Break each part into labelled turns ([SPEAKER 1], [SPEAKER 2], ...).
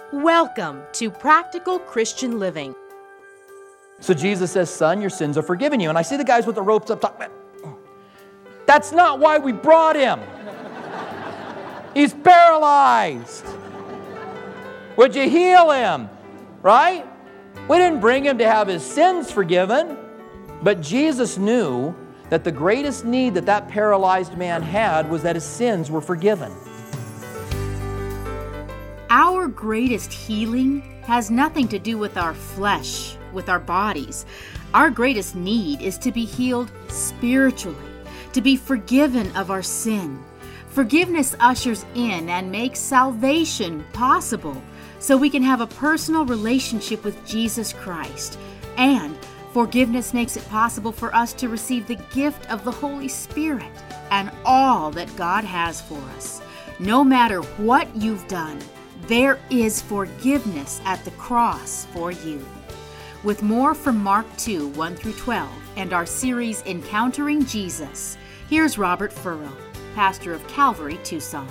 [SPEAKER 1] Welcome to Practical Christian Living.
[SPEAKER 2] So Jesus says, son, your sins are forgiven you. And I see the guys with the ropes up top. That's not why we brought him. He's paralyzed. Would you heal him? Right? We didn't bring him to have his sins forgiven. But Jesus knew that the greatest need that paralyzed man had was that his sins were forgiven.
[SPEAKER 3] Our greatest healing has nothing to do with our flesh, with our bodies. Our greatest need is to be healed spiritually, to be forgiven of our sin. Forgiveness ushers in and makes salvation possible so we can have a personal relationship with Jesus Christ. And forgiveness makes it possible for us to receive the gift of the Holy Spirit and all that God has for us. No matter what you've done, there is forgiveness at the cross for you. With more from Mark 2, 1 through 12, and our series Encountering Jesus, here's Robert Furrow, pastor of Calvary, Tucson.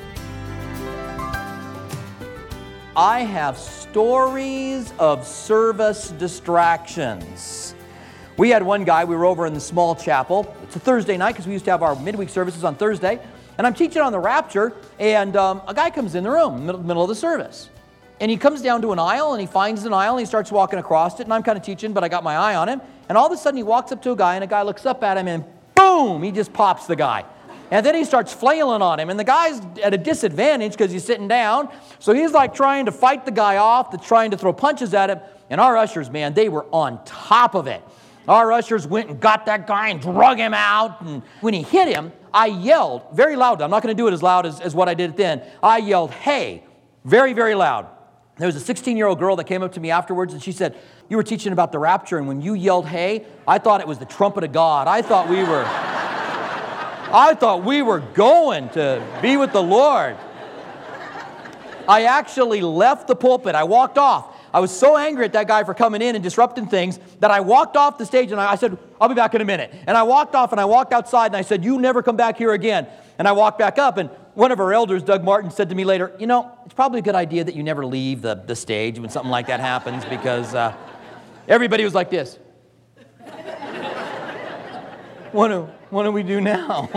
[SPEAKER 2] I have stories of service distractions. We had one guy, we were over in the small chapel. It's a Thursday night because we used to have our midweek services on Thursday. And I'm teaching on the rapture, and a guy comes in the room, middle of the service. And he comes down to an aisle, and he finds an aisle, and he starts walking across it, and I'm kind of teaching, but I got my eye on him. And all of a sudden, he walks up to a guy, and a guy looks up at him, and boom, he just pops the guy. And then he starts flailing on him, and the guy's at a disadvantage because he's sitting down. So he's like trying to fight the guy off, trying to throw punches at him. And our ushers, man, they were on top of it. Our ushers went and got that guy and drug him out. And when he hit him, I yelled very loud. I'm not going to do it as loud as what I did then. I yelled, hey, very, very loud. There was a 16-year-old girl that came up to me afterwards, and she said, you were teaching about the rapture, and when you yelled, hey, I thought it was the trumpet of God. I thought we were going to be with the Lord. I actually left the pulpit. I walked off. I was so angry at that guy for coming in and disrupting things that I walked off the stage and I said, I'll be back in a minute. And I walked off and I walked outside and I said, you never come back here again. And I walked back up, and one of our elders, Doug Martin, said to me later, you know, it's probably a good idea that you never leave the stage when something like that happens, because everybody was like this. What do we do now?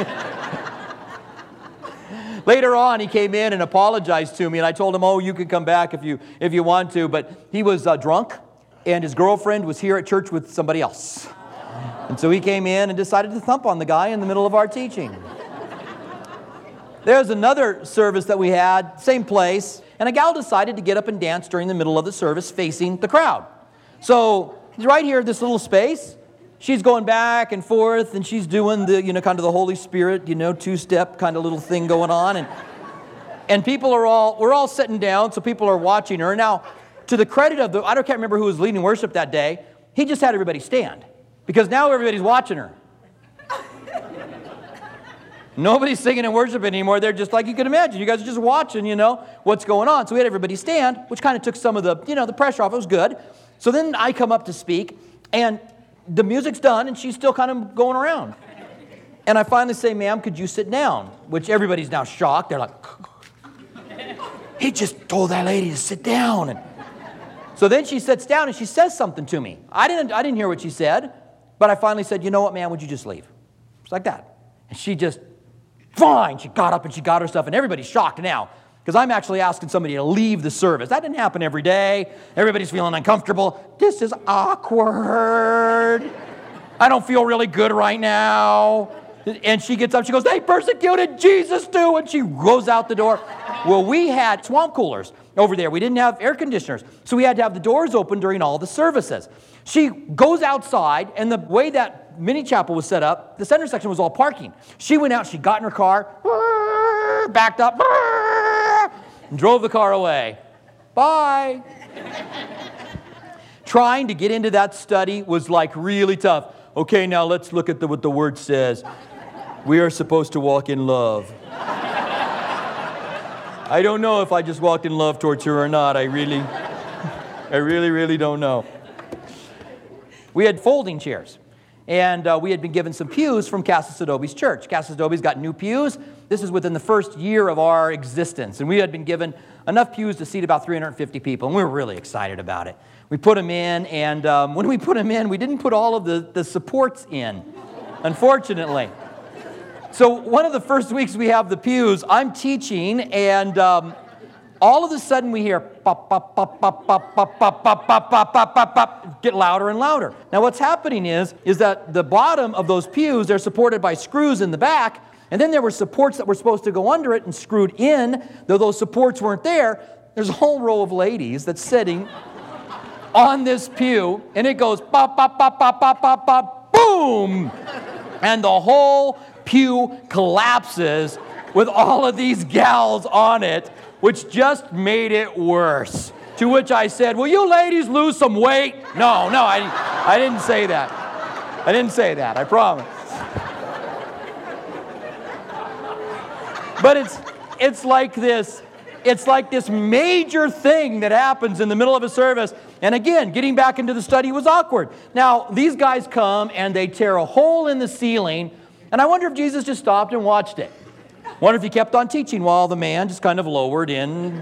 [SPEAKER 2] Later on, he came in and apologized to me, and I told him, oh, you can come back if you want to. But he was drunk, and his girlfriend was here at church with somebody else. And so he came in and decided to thump on the guy in the middle of our teaching. There's another service that we had, same place, and a gal decided to get up and dance during the middle of the service facing the crowd. So right here, this little space, she's going back and forth, and she's doing the, kind of the Holy Spirit, two-step kind of little thing going on. And people we're all sitting down, so people are watching her. Now, to the credit of I can't remember who was leading worship that day, he just had everybody stand, because now everybody's watching her. Nobody's singing and worshiping anymore. They're just like you can imagine. You guys are just watching, what's going on. So we had everybody stand, which kind of took some of the, the pressure off. It was good. So then I come up to speak, and the music's done, and she's still kind of going around. And I finally say, ma'am, could you sit down? Which everybody's now shocked. They're like, he just told that lady to sit down. And so then she sits down, and she says something to me. I didn't hear what she said, but I finally said, you know what, ma'am, would you just leave? It's like that. And she just, fine. She got up, and she got her stuff, and everybody's shocked now, because I'm actually asking somebody to leave the service. That didn't happen every day. Everybody's feeling uncomfortable. This is awkward. I don't feel really good right now. And she gets up, she goes, they persecuted Jesus too, and she goes out the door. Well, we had swamp coolers over there. We didn't have air conditioners, so we had to have the doors open during all the services. She goes outside, and the way that mini chapel was set up, the center section was all parking. She went out, she got in her car, backed up, and drove the car away. Bye. Trying to get into that study was like really tough. Okay, now let's look at what the word says. We are supposed to walk in love. I don't know if I just walked in love towards her or not. I really don't know. We had folding chairs. And we had been given some pews from Casa Sodobe's church. Casa Sodobe's got new pews. This is within the first year of our existence, and we had been given enough pews to seat about 350 people, and we were really excited about it. We put them in, and when we put them in, we didn't put all of the supports in, unfortunately. So one of the first weeks we have the pews, I'm teaching, and all of a sudden we hear pop, pop, pop, pop, pop, pop, pop, pop, pop, pop, pop, pop, pop, get louder and louder. Now what's happening is that the bottom of those pews, they're supported by screws in the back, and then there were supports that were supposed to go under it and screwed in. Though those supports weren't there, there's a whole row of ladies that's sitting on this pew, and it goes pop, pop, pop, pop, pop, pop, pop, boom! And the whole pew collapses with all of these gals on it, which just made it worse. To which I said, will you ladies lose some weight? No, I didn't say that. I didn't say that, I promise. But it's like this major thing that happens in the middle of a service. And again, getting back into the study was awkward. Now, these guys come and they tear a hole in the ceiling, and I wonder if Jesus just stopped and watched it. Wonder if he kept on teaching while the man just kind of lowered in,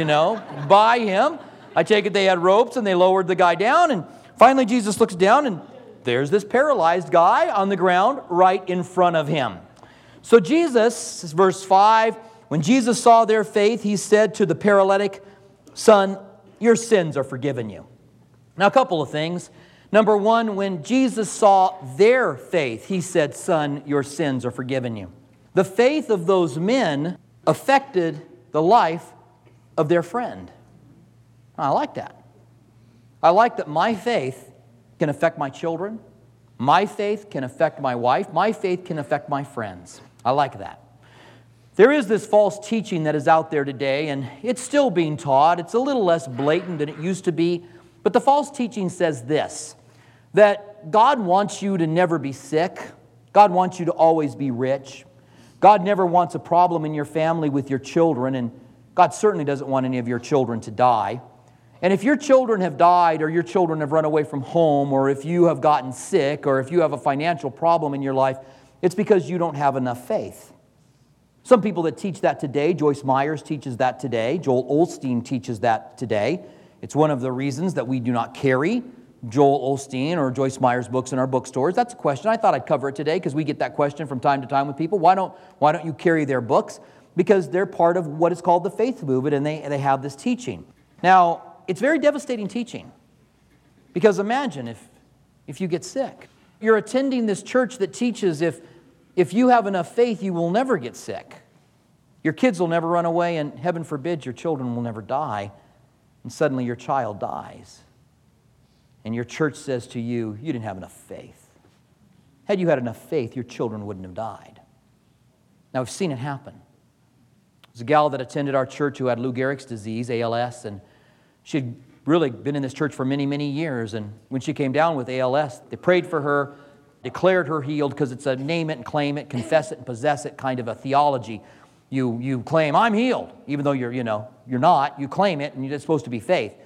[SPEAKER 2] by him. I take it they had ropes and they lowered the guy down, and finally Jesus looks down and there's this paralyzed guy on the ground right in front of him. So Jesus, verse 5, when Jesus saw their faith, he said to the paralytic, son, your sins are forgiven you. Now, a couple of things. Number one, when Jesus saw their faith, he said, son, your sins are forgiven you. The faith of those men affected the life of their friend. I like that. I like that my faith can affect my children. My faith can affect my wife. My faith can affect my friends. I like that. There is this false teaching that is out there today, and it's still being taught. It's a little less blatant than it used to be. But the false teaching says this, that God wants you to never be sick. God wants you to always be rich. God never wants a problem in your family with your children, and God certainly doesn't want any of your children to die. And if your children have died, or your children have run away from home, or if you have gotten sick, or if you have a financial problem in your life, it's because you don't have enough faith. Some people that teach that today, Joyce Myers teaches that today, Joel Osteen teaches that today. It's one of the reasons that we do not carry Joel Osteen or Joyce Myers books in our bookstores. That's a question. I thought I'd cover it today because we get that question from time to time with people. Why don't you carry their books? Because they're part of what is called the faith movement, and they have this teaching. Now, it's very devastating teaching, because imagine if you get sick. You're attending this church that teaches if you have enough faith, you will never get sick. Your kids will never run away, and heaven forbid your children will never die, and suddenly your child dies. And your church says to you, you didn't have enough faith. Had you had enough faith, your children wouldn't have died. Now, we've seen it happen. There's a gal that attended our church who had Lou Gehrig's disease, ALS, and she'd really been in this church for many, many years. And when she came down with ALS, they prayed for her, declared her healed, because it's a name it and claim it, confess it and possess it kind of a theology. You claim, I'm healed, even though you're not. You claim it, and it's supposed to be faith.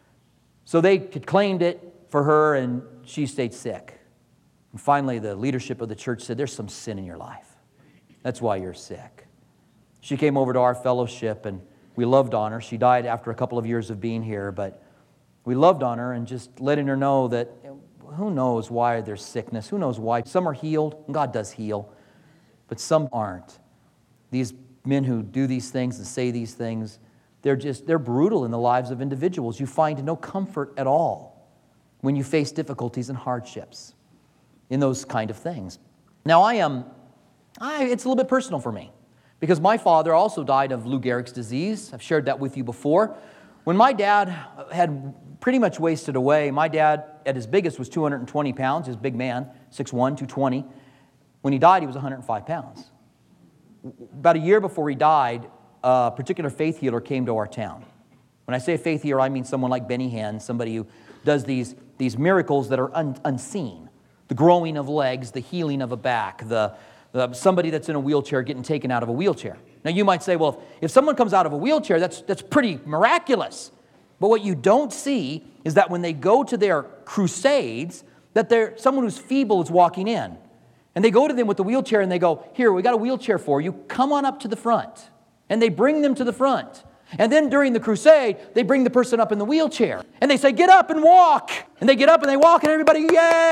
[SPEAKER 2] So they claimed it for her, and she stayed sick. And finally, the leadership of the church said, there's some sin in your life. That's why you're sick. She came over to our fellowship, and we loved on her. She died after a couple of years of being here, but we loved on her and just letting her know that who knows why there's sickness. Who knows why. Some are healed, and God does heal, but some aren't. These men who do these things and say these things, they're brutal in the lives of individuals. You find no comfort at all when you face difficulties and hardships in those kind of things. Now, it's a little bit personal for me, because my father also died of Lou Gehrig's disease. I've shared that with you before. When my dad had pretty much wasted away, my dad at his biggest was 220 pounds, his big man, 6'1", 220. When he died, he was 105 pounds. About a year before he died, a particular faith healer came to our town. When I say faith healer, I mean someone like Benny Hinn, somebody who does these miracles that are unseen. The growing of legs, the healing of a back, somebody that's in a wheelchair getting taken out of a wheelchair. Now you might say, well, if someone comes out of a wheelchair, that's pretty miraculous. But what you don't see is that when they go to their crusades, that someone who's feeble is walking in. And they go to them with the wheelchair and they go, here, we got a wheelchair for you. Come on up to the front. And they bring them to the front. And then during the crusade, they bring the person up in the wheelchair. And they say, get up and walk. And they get up and they walk and everybody,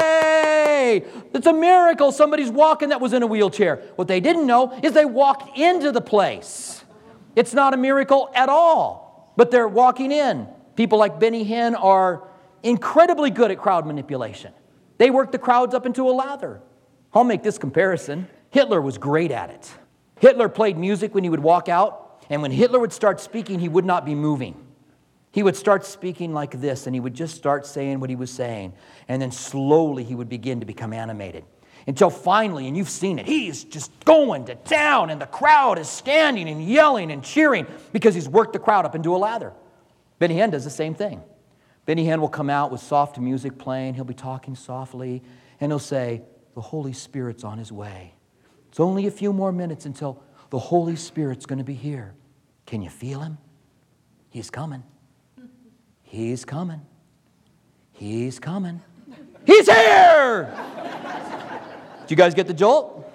[SPEAKER 2] yay! It's a miracle. Somebody's walking that was in a wheelchair. What they didn't know is they walked into the place. It's not a miracle at all. But they're walking in. People like Benny Hinn are incredibly good at crowd manipulation. They work the crowds up into a lather. I'll make this comparison. Hitler was great at it. Hitler played music when he would walk out, and when Hitler would start speaking, he would not be moving. He would start speaking like this, and he would just start saying what he was saying, and then slowly he would begin to become animated. Until finally, and you've seen it, he's just going to town, and the crowd is standing and yelling and cheering because he's worked the crowd up into a lather. Benny Hinn does the same thing. Benny Hinn will come out with soft music playing. He'll be talking softly, and he'll say, the Holy Spirit's on his way. It's only a few more minutes until the Holy Spirit's going to be here. Can you feel him? He's coming. He's coming. He's coming. He's here! Did you guys get the jolt?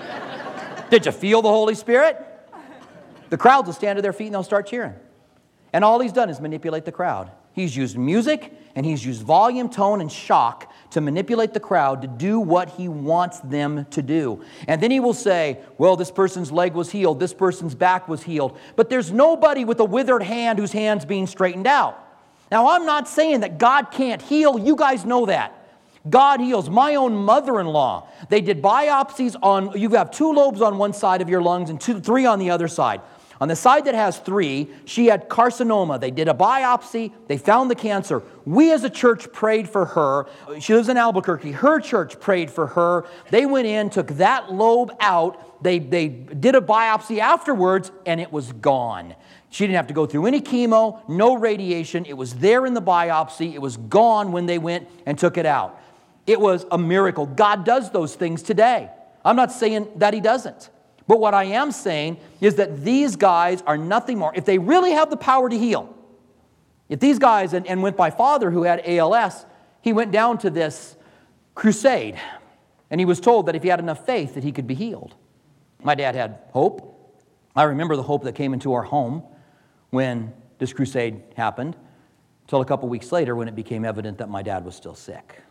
[SPEAKER 2] Did you feel the Holy Spirit? The crowds will stand to their feet and they'll start cheering. And all he's done is manipulate the crowd. He's used music and he's used volume, tone, and shock to manipulate the crowd to do what he wants them to do. And then he will say, well, this person's leg was healed, this person's back was healed. But there's nobody with a withered hand whose hand's being straightened out. Now, I'm not saying that God can't heal. You guys know that. God heals. My own mother-in-law, they did biopsies on, you have 2 lobes on one side of your lungs and 3 on the other side. On the side that has 3, she had carcinoma. They did a biopsy. They found the cancer. We as a church prayed for her. She lives in Albuquerque. Her church prayed for her. They went in, took that lobe out. They did a biopsy afterwards, and it was gone. She didn't have to go through any chemo, no radiation. It was there in the biopsy. It was gone when they went and took it out. It was a miracle. God does those things today. I'm not saying that He doesn't. But what I am saying is that these guys are nothing more. If they really have the power to heal, if these guys, and with my father who had ALS, he went down to this crusade, and he was told that if he had enough faith that he could be healed. My dad had hope. I remember the hope that came into our home when this crusade happened, until a couple weeks later when it became evident that my dad was still sick.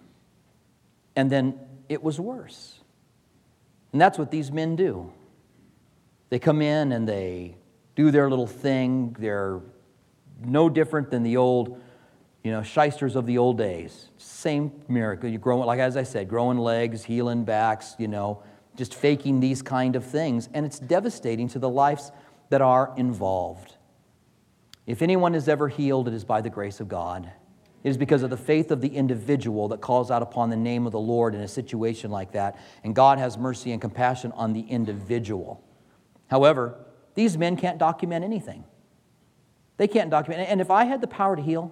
[SPEAKER 2] And then it was worse. And that's what these men do. They come in and they do their little thing. They're no different than the old, shysters of the old days. Same miracle. You grow, like as I said, growing legs, healing backs, just faking these kind of things. And it's devastating to the lives that are involved. If anyone is ever healed, it is by the grace of God. It is because of the faith of the individual that calls out upon the name of the Lord in a situation like that. And God has mercy and compassion on the individual. However, these men can't document anything. They can't document. And if I had the power to heal,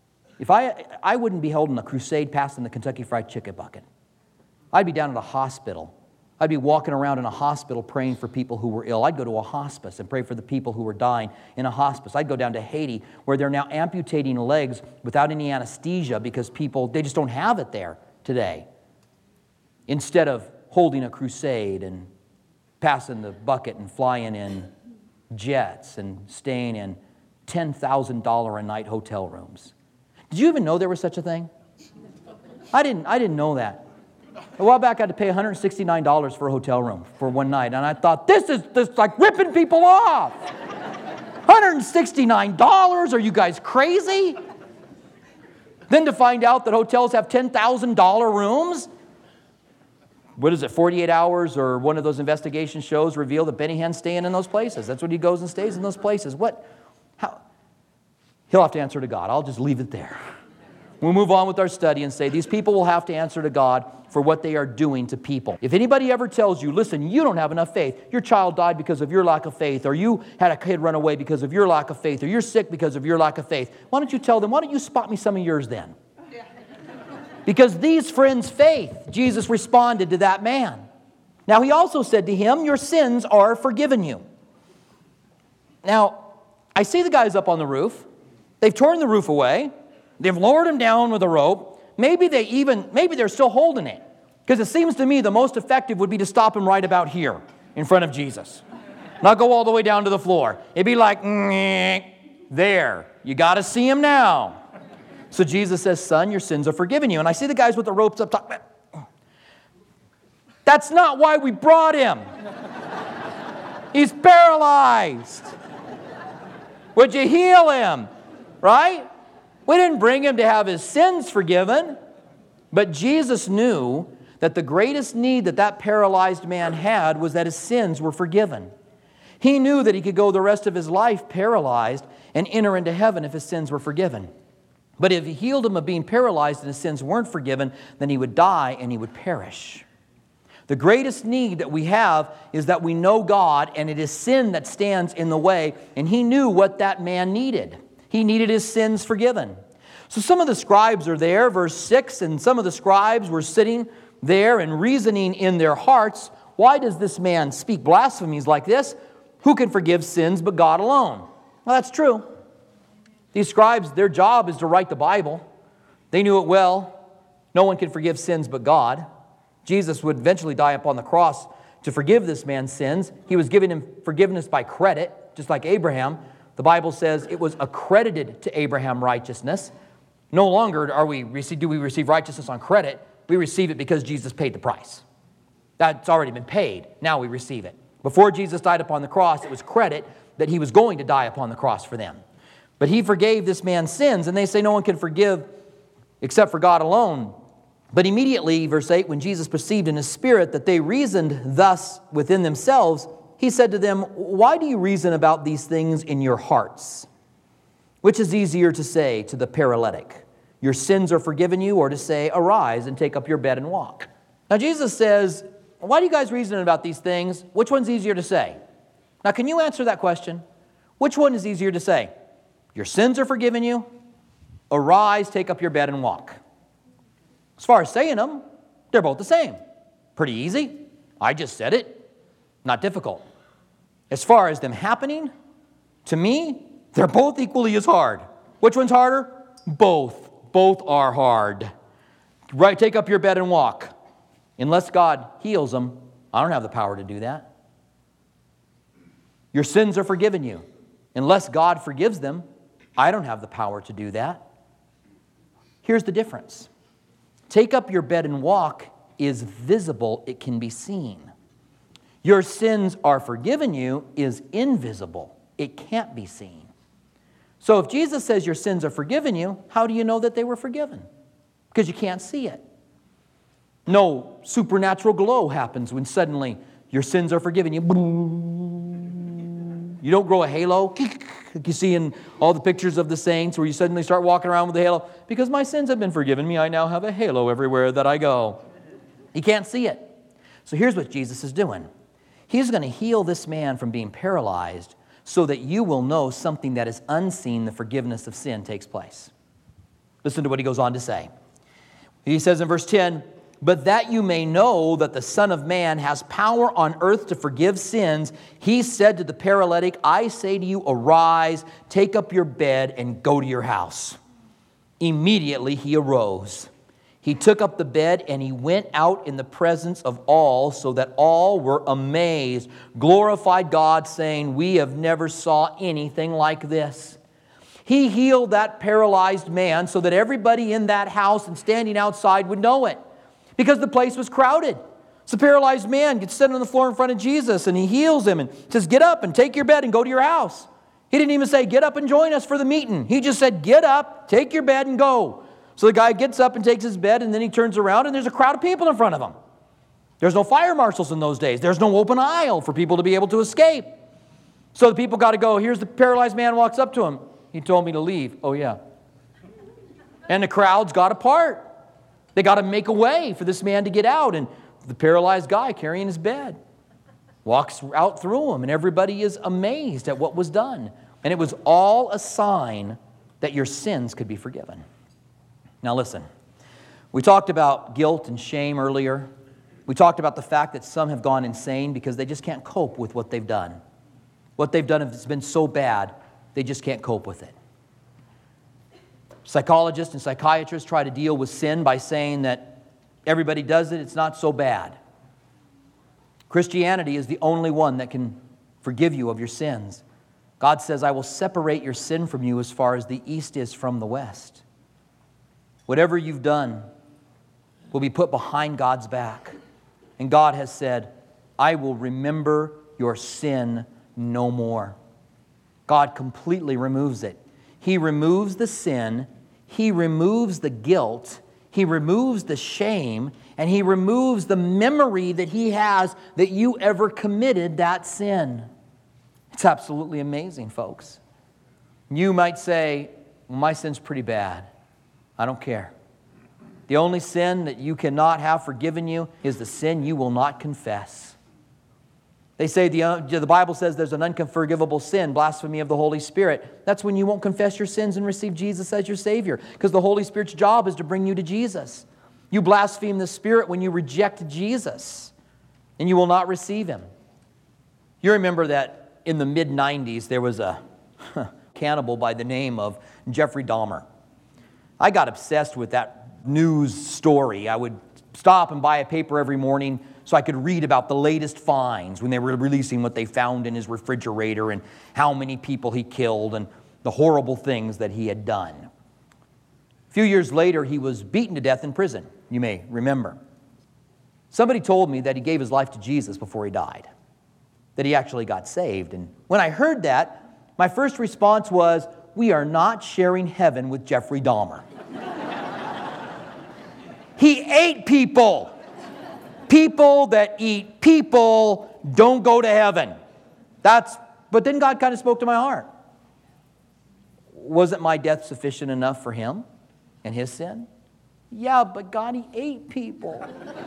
[SPEAKER 2] I wouldn't be holding a crusade passing the Kentucky Fried Chicken bucket. I'd be down at a hospital. I'd be walking around in a hospital praying for people who were ill. I'd go to a hospice and pray for the people who were dying in a hospice. I'd go down to Haiti where they're now amputating legs without any anesthesia because they just don't have it there today. Instead of holding a crusade and passing the bucket and flying in jets and staying in $10,000 a night hotel rooms. Did you even know there was such a thing? I didn't know that. A while back I had to pay $169 for a hotel room for one night, and I thought, this is like ripping people off. $169? Are you guys crazy? Then to find out that hotels have $10,000 rooms. What is it, 48 Hours or one of those investigation shows reveal that Benny Hinn's staying in those places. That's what he goes and stays in those places. How? He'll have to answer to God. I'll just leave it there. We'll move on with our study and say these people will have to answer to God for what they are doing to people. If anybody ever tells you, listen, you don't have enough faith, your child died because of your lack of faith, or you had a kid run away because of your lack of faith, or you're sick because of your lack of faith, why don't you tell them, why don't you spot me some of yours then? Because these friends' faith, Jesus responded to that man. Now, he also said to him, your sins are forgiven you. Now, I see the guys up on the roof. They've torn the roof away. They've lowered him down with a rope. Maybe they're still holding it. Because it seems to me the most effective would be to stop him right about here in front of Jesus. Not go all the way down to the floor. It'd be like, there. You got to see him now. So Jesus says, son, your sins are forgiven you. And I see the guys with the ropes up top. That's not why we brought him. He's paralyzed. Would you heal him? Right? We didn't bring him to have his sins forgiven. But Jesus knew that the greatest need that paralyzed man had was that his sins were forgiven. He knew that he could go the rest of his life paralyzed and enter into heaven if his sins were forgiven. But if he healed him of being paralyzed and his sins weren't forgiven, then he would die and he would perish. The greatest need that we have is that we know God, and it is sin that stands in the way, and he knew what that man needed. He needed his sins forgiven. So some of the scribes are there, verse 6, and some of the scribes were sitting there and reasoning in their hearts, why does this man speak blasphemies like this? Who can forgive sins but God alone? Well, that's true. These scribes, their job is to write the Bible. They knew it well. No one can forgive sins but God. Jesus would eventually die upon the cross to forgive this man's sins. He was giving him forgiveness by credit, just like Abraham. The Bible says it was accredited to Abraham righteousness. No longer do we receive righteousness on credit. We receive it because Jesus paid the price. That's already been paid. Now we receive it. Before Jesus died upon the cross, it was credit that he was going to die upon the cross for them. But he forgave this man's sins, and they say no one can forgive except for God alone. But immediately, verse 8, when Jesus perceived in his spirit that they reasoned thus within themselves, he said to them, why do you reason about these things in your hearts? Which is easier to say to the paralytic, your sins are forgiven you, or to say, arise and take up your bed and walk? Now Jesus says, why do you guys reason about these things? Which one's easier to say? Now can you answer that question? Which one is easier to say? Your sins are forgiven you. Arise, take up your bed and walk. As far as saying them, they're both the same. Pretty easy. I just said it. Not difficult. As far as them happening, to me, they're both equally as hard. Which one's harder? Both. Both are hard. Right, take up your bed and walk. Unless God heals them, I don't have the power to do that. Your sins are forgiven you. Unless God forgives them, I don't have the power to do that. Here's the difference. Take up your bed and walk is visible. It can be seen. Your sins are forgiven you is invisible. It can't be seen. So if Jesus says your sins are forgiven you, how do you know that they were forgiven? Because you can't see it. No supernatural glow happens when suddenly your sins are forgiven you. You don't grow a halo like you see in all the pictures of the saints where you suddenly start walking around with a halo. Because my sins have been forgiven me, I now have a halo everywhere that I go. You can't see it. So here's what Jesus is doing. He's going to heal this man from being paralyzed so that you will know something that is unseen, the forgiveness of sin takes place. Listen to what he goes on to say. He says in verse 10, but that you may know that the Son of Man has power on earth to forgive sins, he said to the paralytic, I say to you, arise, take up your bed, and go to your house. Immediately he arose. He took up the bed, and he went out in the presence of all, so that all were amazed, glorified God, saying, we have never saw anything like this. He healed that paralyzed man so that everybody in that house and standing outside would know it. Because the place was crowded. So the paralyzed man gets sitting on the floor in front of Jesus, and he heals him and says, get up and take your bed and go to your house. He didn't even say, get up and join us for the meeting. He just said, get up, take your bed and go. So the guy gets up and takes his bed, and then he turns around, and there's a crowd of people in front of him. There's no fire marshals in those days. There's no open aisle for people to be able to escape. So the people got to go. Here's the paralyzed man walks up to him. He told me to leave. Oh, yeah. And the crowds got apart. They got to make a way for this man to get out. And the paralyzed guy carrying his bed walks out through him. And everybody is amazed at what was done. And it was all a sign that your sins could be forgiven. Now listen, we talked about guilt and shame earlier. We talked about the fact that some have gone insane because they just can't cope with what they've done. What they've done has been so bad, they just can't cope with it. Psychologists and psychiatrists try to deal with sin by saying that Everybody does it. It's not so bad. Christianity is the only one that can forgive you of your sins. God says, I will separate your sin from you as far as the east is from the west. Whatever you've done will be put behind God's back. And God has said, I will remember your sin no more. God completely removes it. He removes the sin, He removes the guilt, He removes the shame, and He removes the memory that He has that you ever committed that sin. It's absolutely amazing, folks. You might say, well, my sin's pretty bad. I don't care. The only sin that you cannot have forgiven you is the sin you will not confess. They say the Bible says there's an unforgivable sin, blasphemy of the Holy Spirit. That's when you won't confess your sins and receive Jesus as your Savior, because the Holy Spirit's job is to bring you to Jesus. You blaspheme the Spirit when you reject Jesus, and you will not receive Him. You remember that in the mid-90s there was a cannibal by the name of Jeffrey Dahmer. I got obsessed with that news story. I would stop and buy a paper every morning so I could read about the latest finds when they were releasing what they found in his refrigerator and how many people he killed and the horrible things that he had done. A few years later, he was beaten to death in prison, you may remember. Somebody told me that he gave his life to Jesus before he died, that he actually got saved. And when I heard that, my first response was, we are not sharing heaven with Jeffrey Dahmer. He ate people. People that eat people don't go to heaven. But then God kind of spoke to my heart. Wasn't my death sufficient enough for him and his sin? Yeah, but God, he ate people.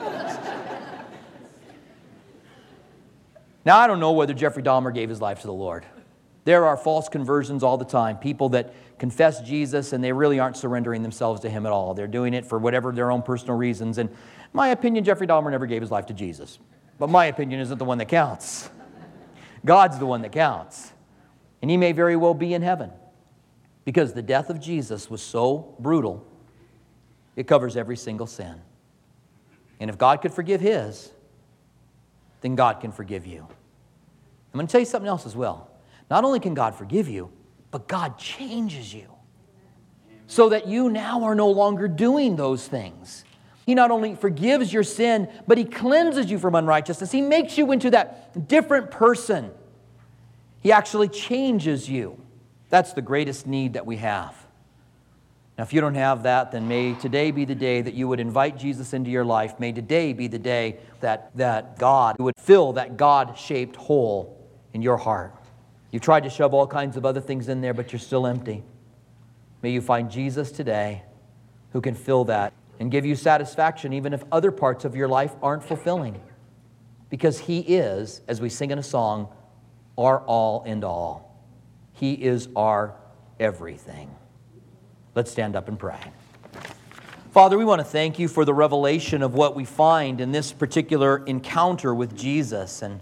[SPEAKER 2] Now, I don't know whether Jeffrey Dahmer gave his life to the Lord. There are false conversions all the time. People that confess Jesus and they really aren't surrendering themselves to Him at all. They're doing it for whatever their own personal reasons. And my opinion, Jeffrey Dahmer never gave his life to Jesus. But my opinion isn't the one that counts. God's the one that counts. And he may very well be in heaven. Because the death of Jesus was so brutal, it covers every single sin. And if God could forgive his, then God can forgive you. I'm going to tell you something else as well. Not only can God forgive you, but God changes you so that you now are no longer doing those things. He not only forgives your sin, but He cleanses you from unrighteousness. He makes you into that different person. He actually changes you. That's the greatest need that we have. Now, if you don't have that, then may today be the day that you would invite Jesus into your life. May today be the day that God would fill that God-shaped hole in your heart. You've tried to shove all kinds of other things in there, but you're still empty. May you find Jesus today who can fill that and give you satisfaction even if other parts of your life aren't fulfilling. Because He is, as we sing in a song, our all and all. He is our everything. Let's stand up and pray. Father, we want to thank You for the revelation of what we find in this particular encounter with Jesus. And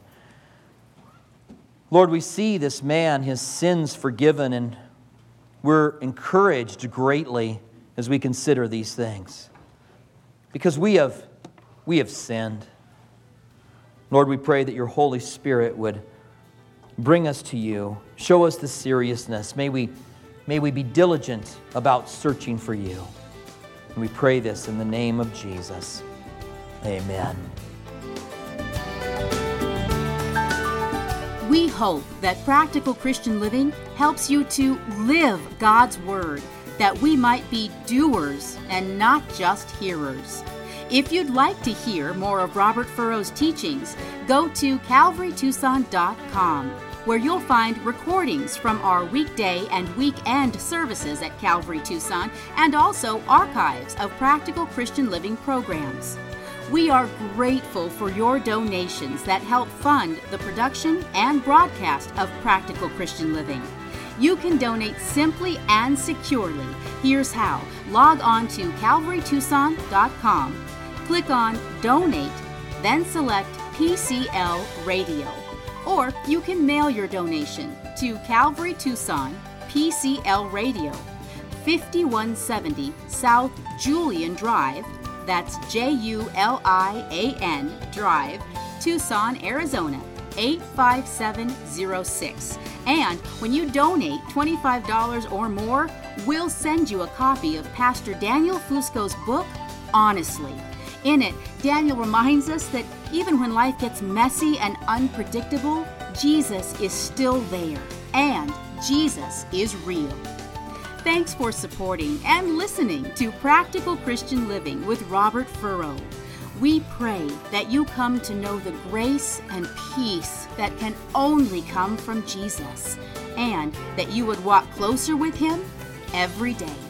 [SPEAKER 2] Lord, we see this man, his sins forgiven, and we're encouraged greatly as we consider these things. Because we have sinned. Lord, we pray that Your Holy Spirit would bring us to You. Show us the seriousness. May we be diligent about searching for You. And we pray this in the name of Jesus. Amen.
[SPEAKER 3] We hope that Practical Christian Living helps you to live God's Word, that we might be doers and not just hearers. If you'd like to hear more of Robert Furrow's teachings, go to calvarytucson.com, where you'll find recordings from our weekday and weekend services at Calvary Tucson, and also archives of Practical Christian Living programs. We are grateful for your donations that help fund the production and broadcast of Practical Christian Living. You can donate simply and securely. Here's how. Log on to calvarytucson.com, click on Donate, then select PCL Radio. Or you can mail your donation to Calvary Tucson, PCL Radio, 5170 South Julian Drive, That's Julian Drive, Tucson, Arizona, 85706. And when you donate $25 or more, we'll send you a copy of Pastor Daniel Fusco's book, Honestly. In it, Daniel reminds us that even when life gets messy and unpredictable, Jesus is still there, and Jesus is real. Thanks for supporting and listening to Practical Christian Living with Robert Furrow. We pray that you come to know the grace and peace that can only come from Jesus, and that you would walk closer with Him every day.